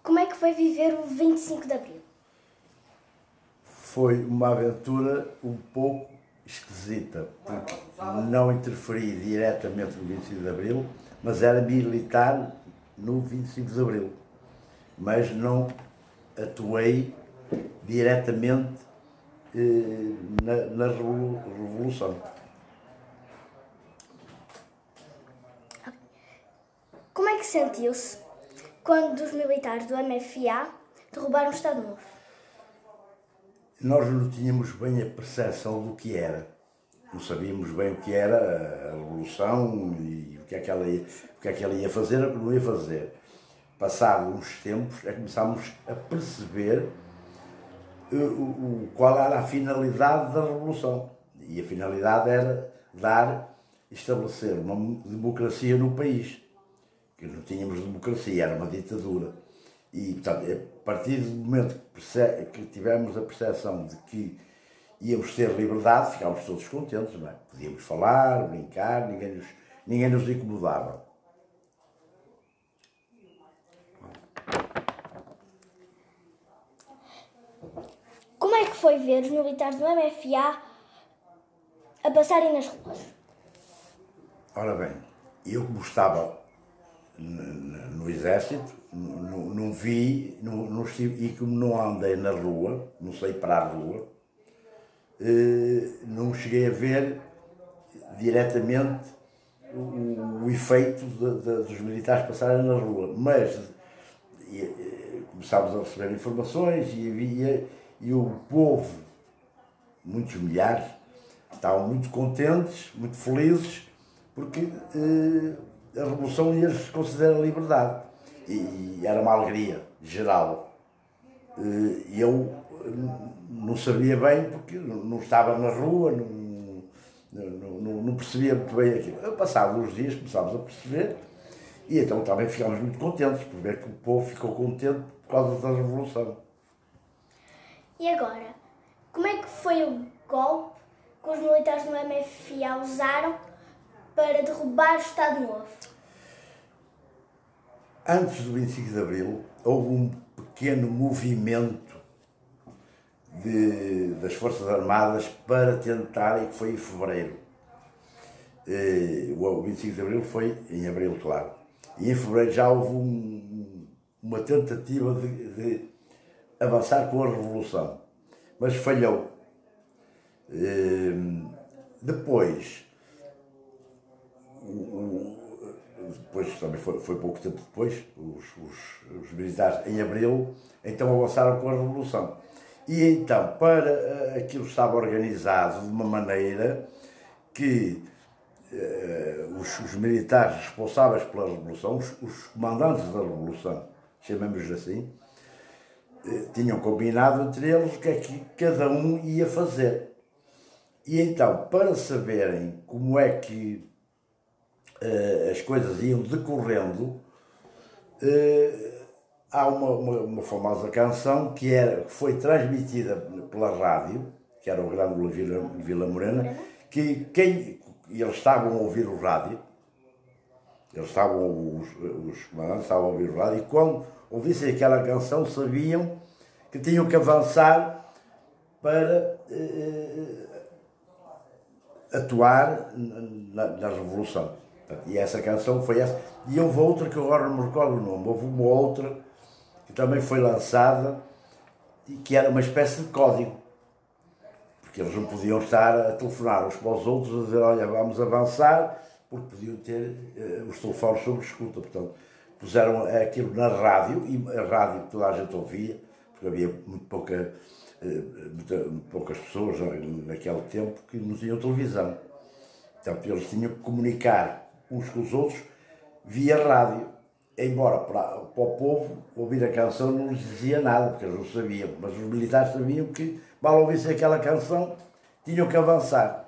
Como é que foi viver o 25 de Abril? Foi uma aventura um pouco esquisita, porque não interferi diretamente no 25 de Abril, mas era militar no 25 de Abril. Mas não atuei diretamente na Revolução. Como é que sentiu-se quando os militares do MFA derrubaram o Estado Novo? Nós não tínhamos bem a percepção do que era. Não sabíamos bem o que era a Revolução e o que é que ela ia fazer ou o que não ia fazer. Passados uns tempos, começámos a perceber qual era a finalidade da Revolução. E a finalidade era estabelecer uma democracia no país. Que não tínhamos democracia, era uma ditadura. E, portanto, a partir do momento que tivemos a percepção de que íamos ter liberdade, ficámos todos contentes, não é? Podíamos falar, brincar, ninguém nos incomodava. Como é que foi ver os militares do MFA a passarem nas ruas? Ora bem, eu como estava no exército, não vi, e como não andei na rua, não saí para a rua, não cheguei a ver diretamente o efeito dos militares passarem na rua, mas começámos a receber informações e o povo, muitos milhares, estavam muito contentes, muito felizes, porque a Revolução ia-lhes conceder a liberdade. E era uma alegria geral. Eu não sabia bem, porque não estava na rua, não percebia muito bem aquilo. Passados uns dias começámos a perceber, e então também ficámos muito contentes por ver que o povo ficou contente por causa da Revolução. E agora, como é que foi o golpe que os militares do MFA usaram para derrubar o Estado Novo? Antes do 25 de Abril, houve um pequeno movimento das Forças Armadas para tentar, e que foi em fevereiro. O 25 de Abril foi em abril, claro. E em fevereiro já houve uma tentativa de avançar com a Revolução, mas falhou. Depois também foi pouco tempo depois, os militares em abril, então avançaram com a Revolução. E então, aquilo estava organizado de uma maneira que os militares responsáveis pela Revolução, os comandantes da Revolução, chamemos assim, tinham combinado entre eles o que é que cada um ia fazer. E então, para saberem como é que as coisas iam decorrendo, há uma famosa canção que foi transmitida pela rádio, que era o Grande Vila Morena, que eles estavam a ouvir o rádio, os comandantes estavam a ouvir o rádio, e quando ouvissem aquela canção sabiam que tinham que avançar para atuar na Revolução. E essa canção foi essa. E houve outra que agora não me recordo o nome. Houve uma outra que também foi lançada e que era uma espécie de código. Porque eles não podiam estar a telefonar uns para os outros a dizer, olha, vamos avançar, porque podiam ter os telefones sob escuta. Portanto, puseram aquilo na rádio, e a rádio toda a gente ouvia, porque havia muito poucas pessoas naquele tempo que não tinham televisão. Portanto, eles tinham que comunicar uns com os outros via rádio. Embora para o povo ouvir a canção não lhes dizia nada, porque eles não sabiam, mas os militares sabiam que, mal ouvissem aquela canção, tinham que avançar.